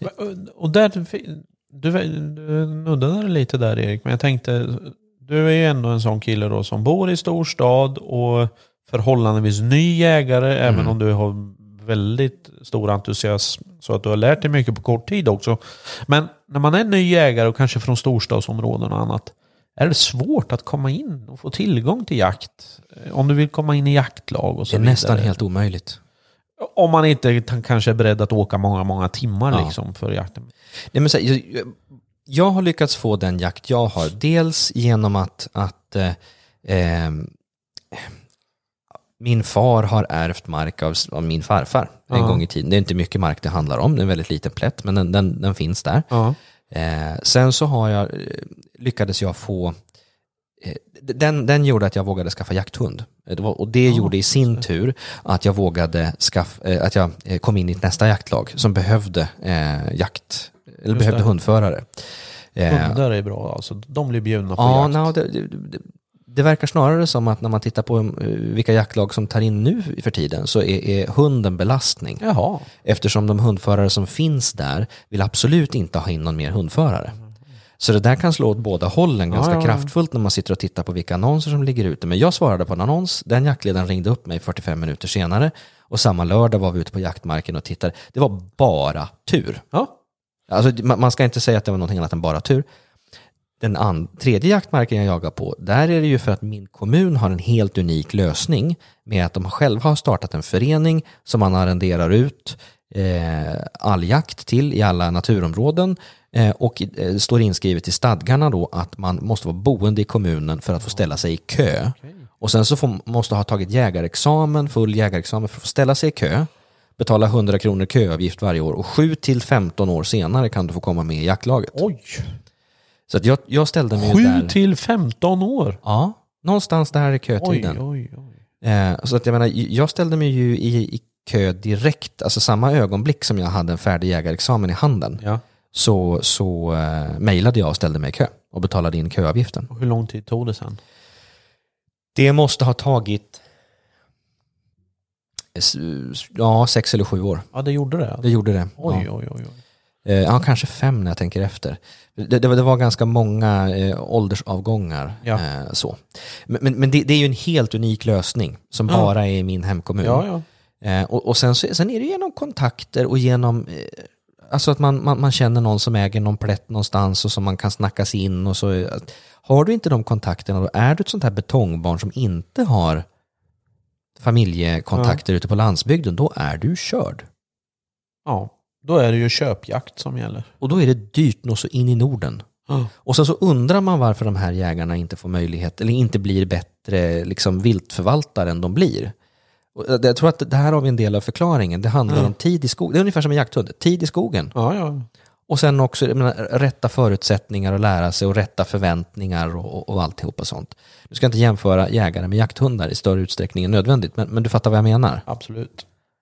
Och där, du, du nuddade lite där, Erik, men jag tänkte... Du är ju ändå en sån kille då som bor i storstad och förhållandevis ny jägare, mm. även om du har väldigt stor entusiasm så att du har lärt dig mycket på kort tid också. Men när man är ny jägare och kanske från storstadsområden och annat, är det svårt att komma in och få tillgång till jakt? Om du vill komma in i jaktlag och så vidare. Det är nästan helt omöjligt. Om man inte kanske är beredd att åka många, många timmar ja. liksom för jakten. Nej, men så, jag, jag har lyckats få den jakt jag har. Dels genom att, att eh, eh, min far har ärvt mark av, av min farfar en ja. gång i tiden. Det är inte mycket mark det handlar om. Det är en väldigt liten plätt, men den, den, den finns där. Ja. Eh, sen så har jag, lyckades jag få... Eh, den, den gjorde att jag vågade skaffa jakthund. Det var, och det ja, gjorde i sin tur att jag vågade skaffa, eh, att jag kom in i ett nästa jaktlag som behövde eh, jakt... Eller Just behövde det. hundförare. Hundar är bra, alltså. De blir bjudna på ja, jakt. No, det, det, det verkar snarare som att när man tittar på vilka jaktlag som tar in nu för tiden så är, är hunden belastning. Jaha. Eftersom de hundförare som finns där vill absolut inte ha in någon mer hundförare. Så det där kan slå åt båda hållen ganska ja, ja. kraftfullt när man sitter och tittar på vilka annonser som ligger ute. Men jag svarade på en annons, den jaktledaren ringde upp mig fyrtiofem minuter senare och samma lördag var vi ute på jaktmarken och tittade. Det var bara tur. Ja. Alltså, man ska inte säga att det var någonting annat än bara tur. Den and- tredje jaktmarken jag jagar på, där är det ju för att min kommun har en helt unik lösning med att de själva har startat en förening som man arrenderar ut eh, all jakt till i alla naturområden eh, och eh, står inskrivet i stadgarna då att man måste vara boende i kommunen för att få ställa sig i kö. Okay. Och sen så får, måste ha tagit jägarexamen, full jägarexamen för att få ställa sig i kö, betala hundra kronor köavgift varje år och sju till femton år senare kan du få komma med i jaktlaget. Oj! Så att jag, jag ställde mig sju där. till femton år? Ja, någonstans där i kötiden. Oj, oj, oj. Eh, så att jag menar, jag ställde mig ju i, i kö direkt, alltså samma ögonblick som jag hade en färdig jägarexamen i handen. Ja. Så, så eh, mejlade jag och ställde mig i kö och betalade in köavgiften. Och hur lång tid tog det sen? Det måste ha tagit ja, sex eller sju år. Ja, det gjorde det. Det gjorde det. Oj, ja. oj, oj, oj. Eh, ja, kanske fem när jag tänker efter. Det, det, var, det var ganska många eh, åldersavgångar. Ja. Eh, så. Men, men, men det, det är ju en helt unik lösning som Ja. bara är i min hemkommun. Ja, ja. Eh, och, och sen, så, sen är det genom kontakter och genom eh, alltså att man, man, man känner någon som äger någon plätt någonstans och som man kan snackas in. Och så, att, har du inte de kontakterna, då är du ett sånt här betongbarn som inte har familjekontakter Ja. ute på landsbygden, då är du körd. Ja, då är det ju köpjakt som gäller. Och då är det dyrt nog så in i Norden. Mm. Och sen så undrar man varför de här jägarna inte får möjlighet eller inte blir bättre liksom, viltförvaltare än de blir. Och jag tror att det här har vi en del av förklaringen. Det handlar Mm. om tid i skogen. Det är ungefär som en jakthund. Tid i skogen. Ja, ja. Och sen också jag menar, rätta förutsättningar att lära sig och rätta förväntningar och, och, och alltihopa sånt. Du ska inte jämföra jägare med jakthundar i större utsträckning än nödvändigt. Men, men du fattar vad jag menar. Absolut.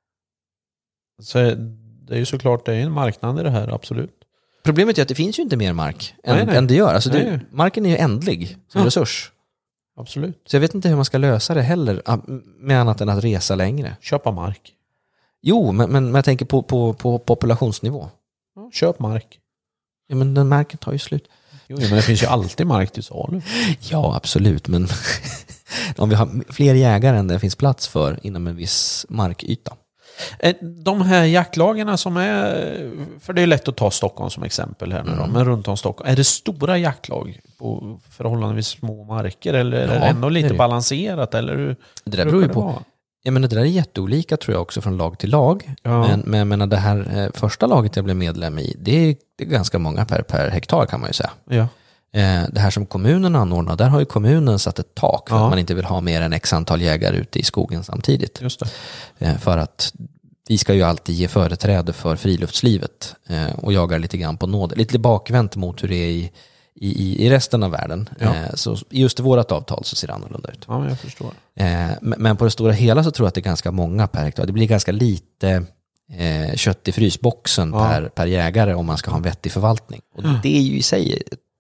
Så det är ju såklart, det är en marknad i det här, absolut. Problemet är att det finns ju inte mer mark än, Nej, nej. än det gör. Alltså det, Nej. marken är ju ändlig som Ja. resurs. Absolut. Så jag vet inte hur man ska lösa det heller med annat än att resa längre. Köpa mark. Jo, men, men jag tänker på, på, på populationsnivå. Ja, köp mark. Ja, men den marken tar ju slut. Jo, men det finns ju alltid mark till salu. Ja, absolut. Men om vi har fler jägare än det finns plats för inom en viss markyta. De här jaktlagarna som är, för det är lätt att ta Stockholm som exempel här nu då, Mm. men runt om Stockholm, är det stora jaktlag på förhållandevis små marker eller är Ja, det ändå det lite är det. balanserat? Eller hur Det där brukar beror ju det på. vara? Ja, men det där är jätteolika tror jag också från lag till lag. Ja. Men, men jag menar, det här eh, första laget jag blev medlem i, det är, det är ganska många per, per hektar kan man ju säga. Ja. Eh, det här som kommunen anordnar, där har ju kommunen satt ett tak för Ja. att man inte vill ha mer än x antal jägare ute i skogen samtidigt. Just det. Eh, för att vi ska ju alltid ge företräde för friluftslivet eh, och jagar lite grann på nåd. Lite bakvänt mot hur det är i, i, i resten av världen. Ja. Eh, så just i vårat avtal så ser det annorlunda ut. Ja, jag förstår. Eh, men, men på det stora hela så tror jag att det är ganska många per hektar. Det blir ganska lite eh, kött i frysboxen Ja. per, per jägare om man ska ha en vettig förvaltning. Och Ja. det är ju i sig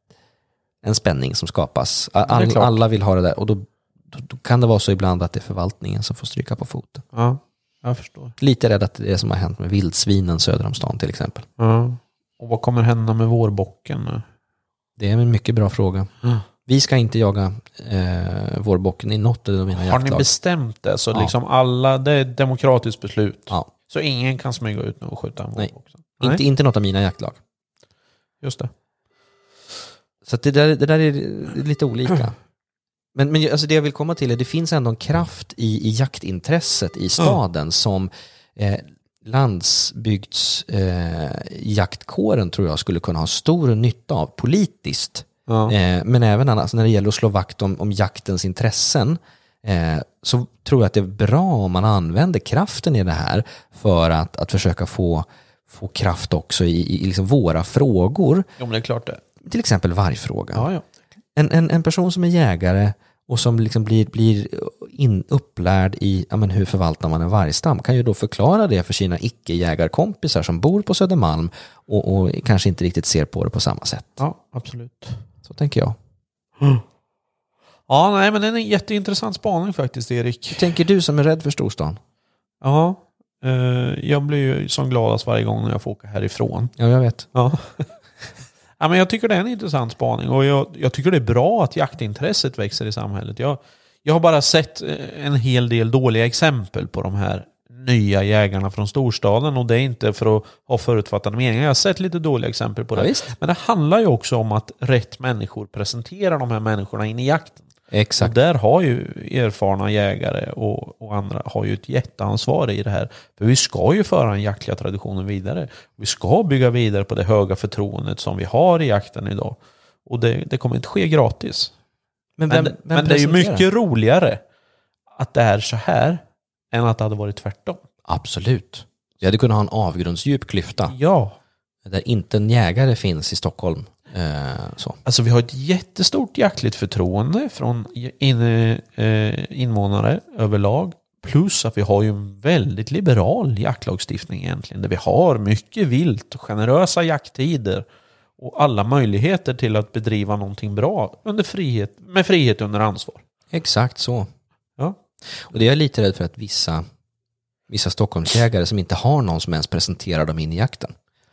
en spänning som skapas. det är All, klart. alla vill ha det där och då, då, då kan det vara så ibland att det är förvaltningen som får stryka på foten. Ja, jag förstår. Lite rädd att det är det som har hänt med vildsvinen söder om stan till exempel. Ja. Och vad kommer hända med vårbocken nu? Det är en mycket bra fråga. Ja. Vi ska inte jaga eh, vårbocken i något av mina Har ni jaktlag. bestämt det? Så Ja. liksom alla, det är ett demokratiskt beslut. Ja. Så ingen kan smyga ut nu och skjuta en Nej. vårbock? Inte, inte något av mina jaktlag. Just det. Så att det, där, det där är lite olika. Men, men alltså det jag vill komma till är att det finns ändå en kraft i, i jaktintresset i staden som eh, landsbygdsjaktkåren eh, jaktkåren tror jag skulle kunna ha stor nytta av politiskt. Ja. Eh, men även annars, när det gäller att slå vakt om, om jaktens intressen eh, så tror jag att det är bra om man använder kraften i det här för att, att försöka få, få kraft också i, i liksom våra frågor. Jo, men det är klart det. Till exempel vargfrågan. Ja, ja. En, en, en person som är jägare och som liksom blir, blir in, upplärd i ja, men hur förvaltar man en vargstam kan ju då förklara det för sina icke-jägarkompisar som bor på Södermalm och, och kanske inte riktigt ser på det på samma sätt. Ja, absolut. Så tänker jag. Ja, nej, men det är en jätteintressant spaning faktiskt, Erik. Hur tänker du som är rädd för storstan? Ja, eh, jag blir ju som gladast varje gång när jag får åka härifrån. Ja, jag vet. Ja. Ja, men jag tycker det är en intressant spaning och jag, jag tycker det är bra att jaktintresset växer i samhället. Jag, jag har bara sett en hel del dåliga exempel på de här nya jägarna från storstaden och det är inte för att ha förutfattade meningar. Jag har sett lite dåliga exempel på det. Ja, men det handlar ju också om att rätt människor presenterar de här människorna in i jakten. Exakt. Och där har ju erfarna jägare och, och andra har ju ett jätteansvar i det här. För vi ska ju föra den jaktliga traditionen vidare. Vi ska bygga vidare på det höga förtroendet som vi har i jakten idag. Och det, det kommer inte ske gratis. Men, vem, men, vem men det är ju mycket roligare att det är så här än att det hade varit tvärtom. Absolut. Vi hade kunnat ha en avgrundsdjup klyfta. Ja. Där inte en jägare finns i Stockholm. Eh, så. Alltså vi har ett jättestort jaktligt förtroende från in, eh, invånare överlag. Plus att vi har ju en väldigt liberal jaktlagstiftning egentligen. Där vi har mycket vilt och generösa jakttider. Och alla möjligheter till att bedriva någonting bra under frihet, med frihet under ansvar. Exakt så. Ja. Och det är jag lite rädd för att vissa, vissa Stockholmsjägare som inte har någon som ens presenterar dem in i jakten.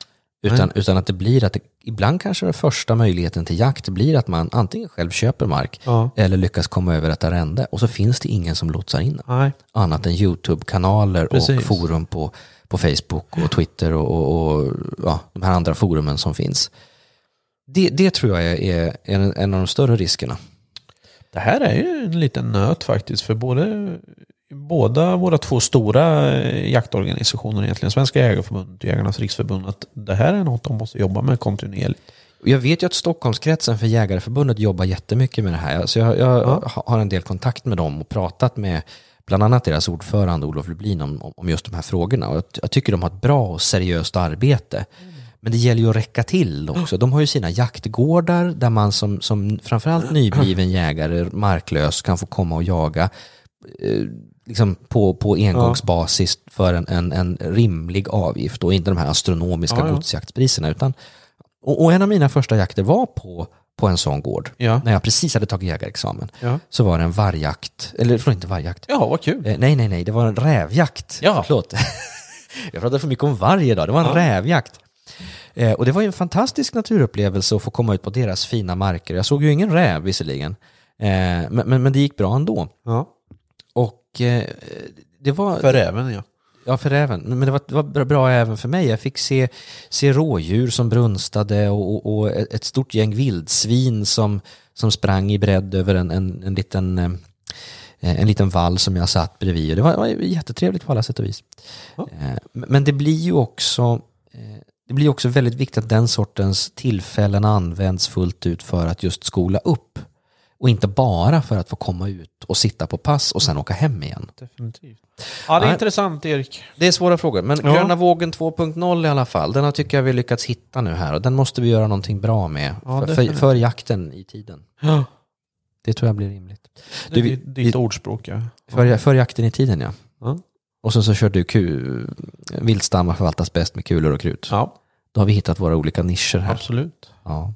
Utan, utan att det blir att det, ibland kanske den första möjligheten till jakt blir att man antingen själv köper mark ja. eller lyckas komma över ett arrende. Och så finns det ingen som lotsar in. Nej. Annat än YouTube-kanaler Precis. och forum på, på Facebook och Twitter och, och, och ja, de här andra forumen som finns. Det, det tror jag är, är en, en av de större riskerna. Det här är ju en liten nöt faktiskt för både, båda våra två stora jaktorganisationer egentligen, Svenska Jägareförbundet och Jägarnas Riksförbund, att det här är något de måste jobba med kontinuerligt. Jag vet ju att Stockholmskretsen för Jägareförbundet jobbar jättemycket med det här. Så jag, jag ja. har en del kontakt med dem och pratat med bland annat deras ordförande Olof Lublin om, om just de här frågorna. Och jag, jag tycker de har ett bra och seriöst arbete. Mm. Men det gäller ju att räcka till också. De har ju sina jaktgårdar där man som, som framförallt nybliven jägare, marklös, kan få komma och jaga eh, liksom på, på engångsbasis för en, en, en rimlig avgift och inte de här astronomiska ja, ja. godsjaktspriserna. Utan, och, och en av mina första jakter var på, på en sån gård. Ja. När jag precis hade tagit jägarexamen. Ja. Så var det en vargjakt. Eller förlåt, inte vargjakt. Ja, vad kul. Eh, nej, nej, nej. Det var en rävjakt. Ja. Förlåt. Jag pratade för mycket om varg idag. Det var en ja. rävjakt. Eh, och det var ju en fantastisk naturupplevelse att få komma ut på deras fina marker. Jag såg ju ingen räv visserligen. Eh, men, men, men det gick bra ändå. Ja. Och eh, det var... För räven, ja. Ja, för räven. Men det var, det var bra även för mig. Jag fick se, se rådjur som brunstade och, och, och ett stort gäng vildsvin som, som sprang i bredd över en, en, en, liten, eh, en liten vall som jag satt bredvid. Det var, det var jättetrevligt på alla sätt och vis. Ja. Eh, men det blir ju också... Eh, Det blir också väldigt viktigt att den sortens tillfällen används fullt ut för att just skola upp. Och inte bara för att få komma ut och sitta på pass och sen åka hem igen. Definitivt. Ja, det är ja, intressant, Erik. Det är svåra frågor. Men ja. Gröna vågen två punkt noll i alla fall, den har tycker jag vi lyckats hitta nu här. Och den måste vi göra någonting bra med. Ja, för, för, för jakten i tiden. Ja. Det tror jag blir rimligt. Det är du, ditt vi, ordspråk, ja. För, för jakten i tiden, ja. ja. Och så, så kör du ku, viltstammar förvaltas bäst med kulor och krut. Ja. Då har vi hittat våra olika nischer här. Absolut. Ja.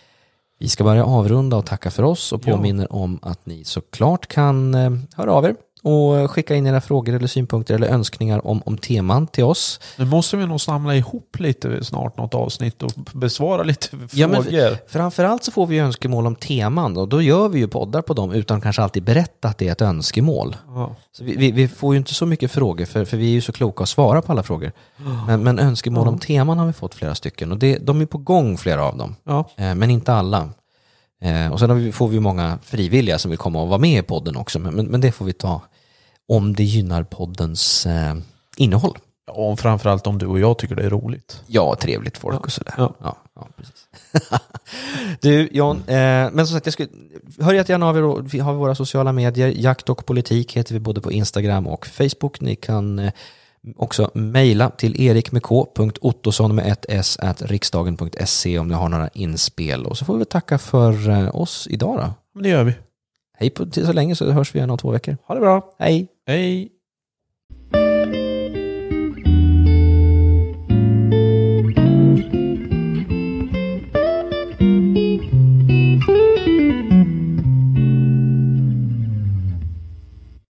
Vi ska börja avrunda och tacka för oss och påminner ja. om att ni såklart kan eh, höra av er och skicka in era frågor eller synpunkter eller önskningar om, om teman till oss. Nu måste vi nog samla ihop lite snart något avsnitt och besvara lite frågor. Ja, men för, framförallt så får vi önskemål om teman och då gör vi ju poddar på dem utan kanske alltid berätta att det är ett önskemål. Ja. Så vi, vi, vi får ju inte så mycket frågor för, för vi är ju så kloka att svara på alla frågor. Ja. Men, men önskemål ja. om teman har vi fått flera stycken och det, de är på gång flera av dem. Ja. Eh, men inte alla. Eh, och sen får vi många frivilliga som vill komma och vara med i podden också men, men, men det får vi ta om det gynnar poddens eh, innehåll. Ja, och framförallt om du och jag tycker det är roligt. Ja, trevligt folk ja. och sådär. Ja, ja, ja precis. Du, John, eh, men som sagt, jag skulle, hör jättegärna av er då. Vi har våra sociala medier. Jakt och politik heter vi både på Instagram och Facebook. Ni kan eh, också mejla till erik.ottosson med ett s at riksdagen punkt se om ni har några inspel. Och så får vi tacka för eh, oss idag då. Men det gör vi. Hej på till så länge så hörs vi igen om två veckor. Ha det bra. Hej. Hej.